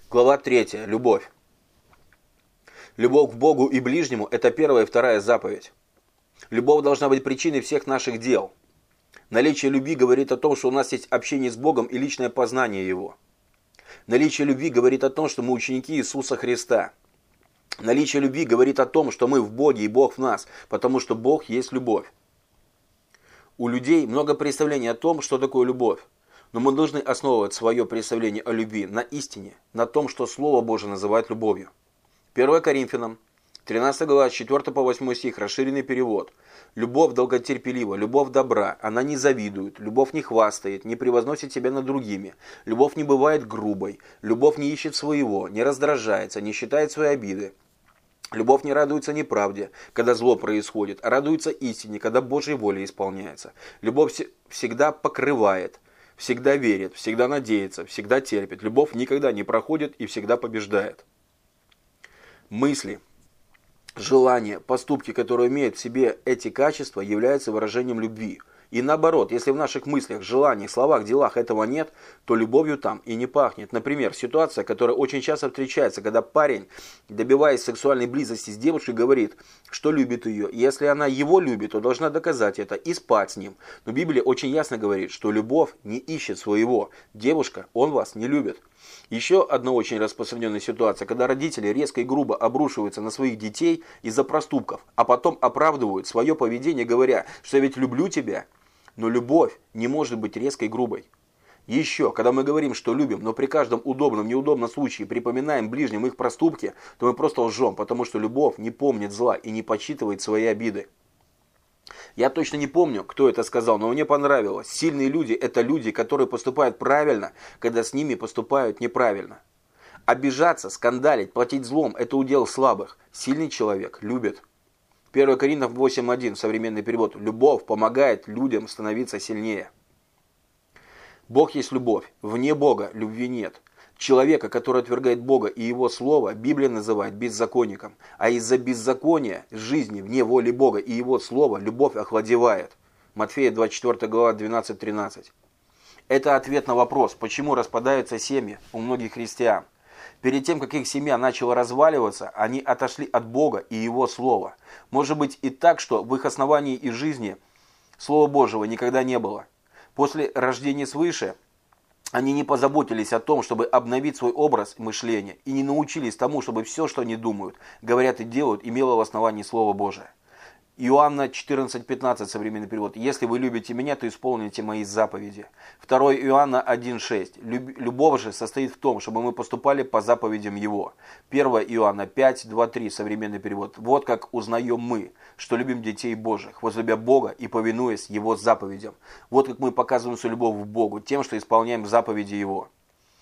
Глава 3. Любовь. Любовь к Богу и ближнему – это первая и вторая заповедь. Любовь должна быть причиной всех наших дел. Наличие любви говорит о том, что у нас есть общение с Богом и личное познание Его. Наличие любви говорит о том, что мы ученики Иисуса Христа. Наличие любви говорит о том, что мы в Боге и Бог в нас, потому что Бог есть любовь. У людей много представлений о том, что такое любовь. Но мы должны основывать свое представление о любви на истине, на том, что Слово Божие называет любовью. 1 Коринфянам, 13 глава, 4 по 8 стих, расширенный перевод. «Любовь долготерпелива, любовь добра, она не завидует, любовь не хвастает, не превозносит себя над другими, любовь не бывает грубой, любовь не ищет своего, не раздражается, не считает свои обиды. Любовь не радуется неправде, когда зло происходит, а радуется истине, когда Божья воля исполняется. Любовь всегда покрывает, всегда верит, всегда надеется, всегда терпит. Любовь никогда не проходит и всегда побеждает». Мысли, желания, поступки, которые имеют в себе эти качества, являются выражением любви. И наоборот, если в наших мыслях, желаниях, словах, делах этого нет, то любовью там и не пахнет. Например, ситуация, которая очень часто встречается, когда парень, добиваясь сексуальной близости с девушкой, говорит, что любит ее. Если она его любит, то должна доказать это и спать с ним. Но Библия очень ясно говорит, что любовь не ищет своего. Девушка, он вас не любит. Еще одна очень распространенная ситуация, когда родители резко и грубо обрушиваются на своих детей из-за проступков, а потом оправдывают свое поведение, говоря, что я ведь люблю тебя. Но любовь не может быть резкой и грубой. Еще, когда мы говорим, что любим, но при каждом удобном, неудобном случае припоминаем ближним их проступки, то мы просто лжем, потому что любовь не помнит зла и не подсчитывает свои обиды. Я точно не помню, кто это сказал, но мне понравилось. Сильные люди – это люди, которые поступают правильно, когда с ними поступают неправильно. Обижаться, скандалить, платить злом – это удел слабых. Сильный человек любит. 1 Коринфянам 8.1, современный перевод. Любовь помогает людям становиться сильнее. Бог есть любовь. Вне Бога любви нет. Человека, который отвергает Бога и Его Слово, Библия называет беззаконником. А из-за беззакония жизни вне воли Бога и Его Слова любовь охладевает. Матфея 24 глава 12-13. Это ответ на вопрос, почему распадаются семьи у многих христиан. Перед тем, как их семья начала разваливаться, они отошли от Бога и Его Слова. Может быть и так, что в их основании и жизни Слова Божьего никогда не было. После рождения свыше они не позаботились о том, чтобы обновить свой образ мышления, и не научились тому, чтобы все, что они думают, говорят и делают, имело в основании Слово Божие. Иоанна 14:15, современный перевод. «Если вы любите меня, то исполните мои заповеди». 2 Иоанна 1:6. «Любовь же состоит в том, чтобы мы поступали по заповедям Его». 1 Иоанна 5:2-3, современный перевод. «Вот как узнаем мы, что любим детей Божьих, возлюбя Бога и повинуясь Его заповедям. Вот как мы показываем свою любовь к Богу, тем, что исполняем заповеди Его».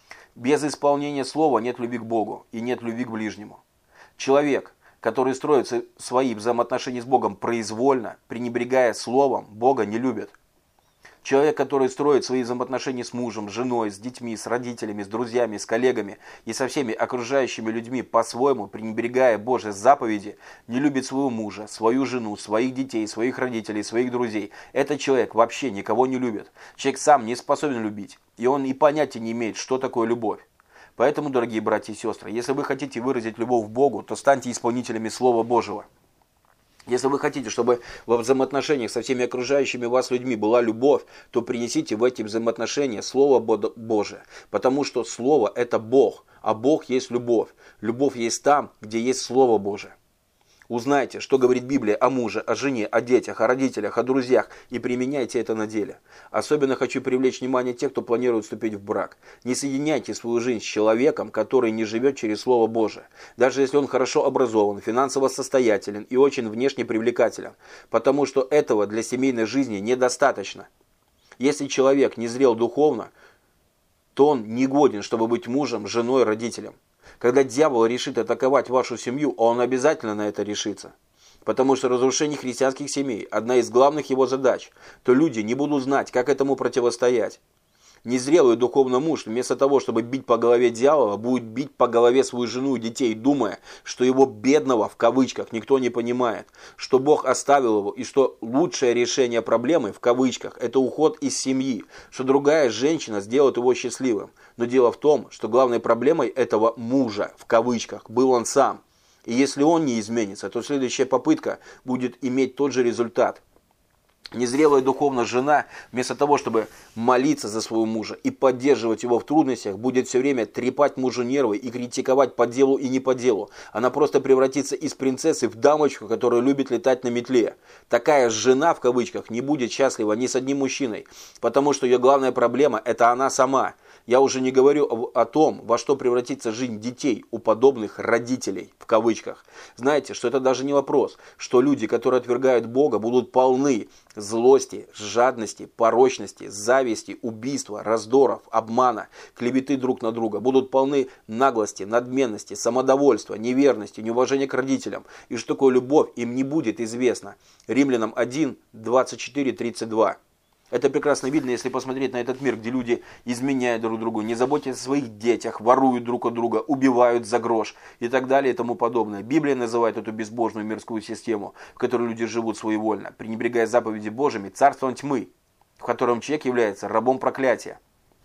Без исполнения Слова нет любви к Богу и нет любви к ближнему. Человек, который строит свои взаимоотношения с Богом произвольно, пренебрегая Словом, Бога не любит. Человек, который строит свои взаимоотношения с мужем, с женой, с детьми, с родителями, с друзьями, с коллегами и со всеми окружающими людьми по-своему, пренебрегая Божьи заповеди, не любит своего мужа, свою жену, своих детей, своих родителей, своих друзей. Этот человек вообще никого не любит. Человек сам не способен любить, и он и понятия не имеет, что такое любовь. Поэтому, дорогие братья и сестры, если вы хотите выразить любовь к Богу, то станьте исполнителями Слова Божьего. Если вы хотите, чтобы во взаимоотношениях со всеми окружающими вас людьми была любовь, то принесите в эти взаимоотношения Слово Божие. Потому что Слово – это Бог, а Бог есть любовь. Любовь есть там, где есть Слово Божие. Узнайте, что говорит Библия о муже, о жене, о детях, о родителях, о друзьях, и применяйте это на деле. Особенно хочу привлечь внимание тех, кто планирует вступить в брак. Не соединяйте свою жизнь с человеком, который не живет через Слово Божие. Даже если он хорошо образован, финансово состоятелен и очень внешне привлекателен. Потому что этого для семейной жизни недостаточно. Если человек не зрел духовно, то он не годен, чтобы быть мужем, женой, родителем. Когда дьявол решит атаковать вашу семью, он обязательно на это решится. Потому что разрушение христианских семей – одна из главных его задач, то люди не будут знать, как этому противостоять. Незрелый духовно муж, вместо того, чтобы бить по голове дьявола, будет бить по голове свою жену и детей, думая, что его бедного, в кавычках, никто не понимает, что Бог оставил его, и что лучшее решение проблемы, в кавычках, это уход из семьи, что другая женщина сделает его счастливым. Но дело в том, что главной проблемой этого мужа, в кавычках, был он сам. И если он не изменится, то следующая попытка будет иметь тот же результат. Незрелая духовно жена, вместо того, чтобы молиться за своего мужа и поддерживать его в трудностях, будет все время трепать мужу нервы и критиковать по делу и не по делу. Она просто превратится из принцессы в дамочку, которая любит летать на метле. Такая жена, в кавычках, не будет счастлива ни с одним мужчиной, потому что ее главная проблема – это она сама. Я уже не говорю о том, во что превратится жизнь детей у подобных родителей, в кавычках. Знаете, что это даже не вопрос, что люди, которые отвергают Бога, будут полны злости, жадности, порочности, зависти, убийства, раздоров, обмана, клеветы друг на друга, будут полны наглости, надменности, самодовольства, неверности, неуважения к родителям. И что такое любовь, им не будет известно. Римлянам 1, 24, 32. Это прекрасно видно, если посмотреть на этот мир, где люди изменяют друг другу, не заботятся о своих детях, воруют друг от друга, убивают за грош и так далее и тому подобное. Библия называет эту безбожную мирскую систему, в которой люди живут своевольно, пренебрегая заповеди Божьими, царством тьмы, в котором человек является рабом проклятия.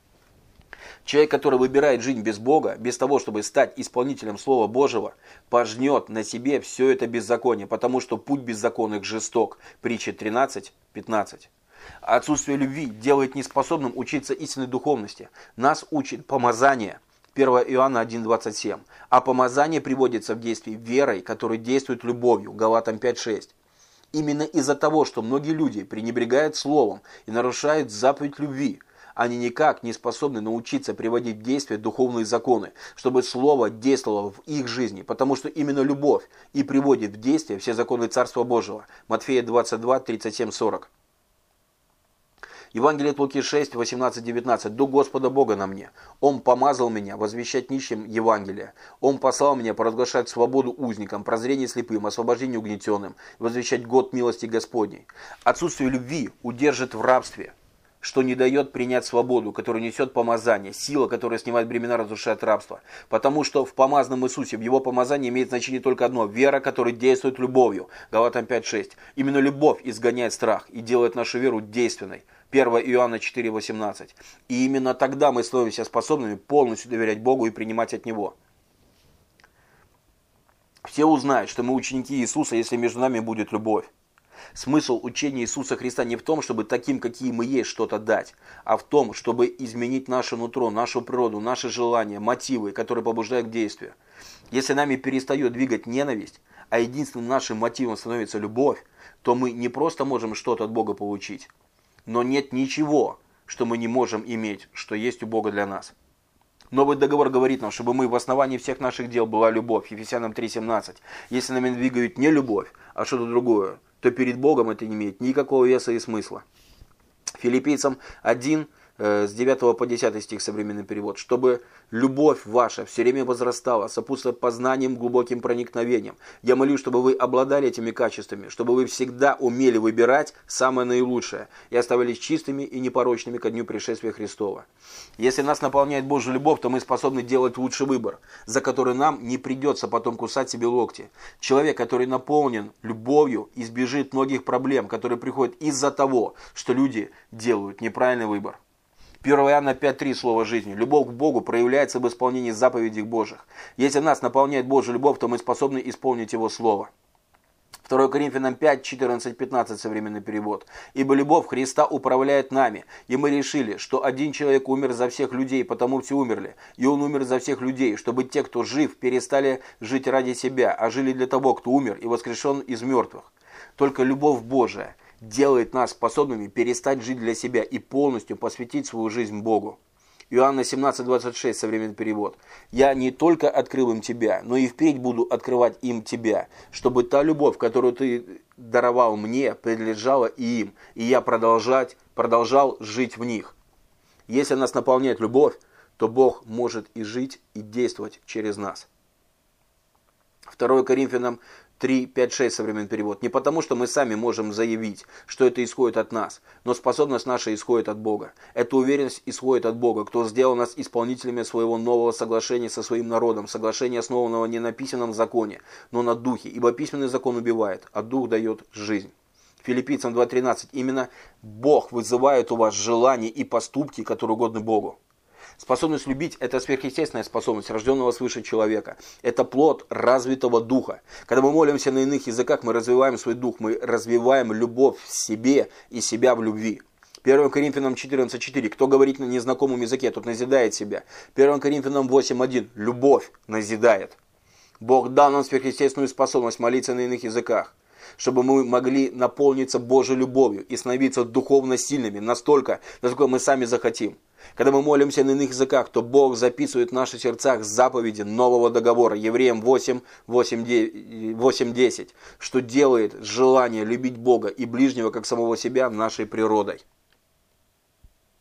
Человек, который выбирает жизнь без Бога, без того, чтобы стать исполнителем Слова Божьего, пожнет на себе все это беззаконие, потому что путь беззаконных жесток. Притча 13, 15. Отсутствие любви делает неспособным учиться истинной духовности. Нас учит помазание. 1 Иоанна 1,27. А помазание приводится в действие верой, которая действует любовью. Галатам 5,6. Именно из-за того, что многие люди пренебрегают словом и нарушают заповедь любви, они никак не способны научиться приводить в действие духовные законы, чтобы слово действовало в их жизни, потому что именно любовь и приводит в действие все законы Царства Божьего. Матфея 22, 37, 40. Евангелие от Луки 6, 18, 19. «Дух Господа Бога на мне. Он помазал меня возвещать нищим Евангелие. Он послал меня провозглашать свободу узникам, прозрение слепым, освобождение угнетенным, возвещать год милости Господней». Отсутствие любви удержит в рабстве, что не дает принять свободу, которую несет помазание, сила, которая снимает бремена, разрушает рабство. Потому что в помазанном Иисусе, в его помазании имеет значение только одно – вера, которая действует любовью. Галатам 5,6. Именно любовь изгоняет страх и делает нашу веру действенной. 1 Иоанна 4, 18. И именно тогда мы становимся способными полностью доверять Богу и принимать от Него. Все узнают, что мы ученики Иисуса, если между нами будет любовь. Смысл учения Иисуса Христа не в том, чтобы таким, какие мы есть, что-то дать, а в том, чтобы изменить наше нутро, нашу природу, наши желания, мотивы, которые побуждают к действию. Если нами перестает двигать ненависть, а единственным нашим мотивом становится любовь, то мы не просто можем что-то от Бога получить, но нет ничего, что мы не можем иметь, что есть у Бога для нас. Новый договор говорит нам, чтобы мы в основании всех наших дел была любовь. Ефесянам 3,17. Если нами двигают не любовь, а что-то другое, то перед Богом это не имеет никакого веса и смысла. Филиппийцам 1, с 9 по 10 стих, современный перевод. «Чтобы любовь ваша все время возрастала, сопутствуя познанием, глубоким проникновением. Я молюсь, чтобы вы обладали этими качествами, чтобы вы всегда умели выбирать самое наилучшее и оставались чистыми и непорочными ко дню пришествия Христова». Если нас наполняет Божья любовь, то мы способны делать лучший выбор, за который нам не придется потом кусать себе локти. Человек, который наполнен любовью, избежит многих проблем, которые приходят из-за того, что люди делают неправильный выбор. 1 Иоанна 5,3 слово жизни. Любовь к Богу проявляется в исполнении заповедей Божьих. Если нас наполняет Божья любовь, то мы способны исполнить Его Слово. 2 Коринфянам 5, 14, 15 современный перевод. «Ибо любовь Христа управляет нами, и мы решили, что один человек умер за всех людей, потому все умерли, и он умер за всех людей, чтобы те, кто жив, перестали жить ради себя, а жили для того, кто умер и воскрешен из мертвых». Только любовь Божия делает нас способными перестать жить для себя и полностью посвятить свою жизнь Богу. Иоанна 17, 26, современный перевод. «Я не только открыл им тебя, но и впредь буду открывать им тебя, чтобы та любовь, которую ты даровал мне, принадлежала и им, и я продолжал жить в них». Если нас наполняет любовь, то Бог может и жить, и действовать через нас. 2 Коринфянам 3, 5, 6 современный перевод. Не потому, что мы сами можем заявить, что это исходит от нас, но способность наша исходит от Бога. Эта уверенность исходит от Бога, кто сделал нас исполнителями своего нового соглашения со своим народом, соглашения, основанного не на письменном законе, но на духе, ибо письменный закон убивает, а дух дает жизнь. Филиппийцам 2:13. Именно Бог вызывает у вас желания и поступки, которые угодны Богу. Способность любить – это сверхъестественная способность рожденного свыше человека. Это плод развитого духа. Когда мы молимся на иных языках, мы развиваем свой дух, мы развиваем любовь в себе и себя в любви. 1 Коринфянам 14:4. Кто говорит на незнакомом языке, тот назидает себя. 1 Коринфянам 8:1. Любовь назидает. Бог дал нам сверхъестественную способность молиться на иных языках, чтобы мы могли наполниться Божьей любовью и становиться духовно сильными настолько, насколько мы сами захотим. Когда мы молимся на иных языках, то Бог записывает в наших сердцах заповеди нового договора, Евреям 8:10, что делает желание любить Бога и ближнего как самого себя нашей природой.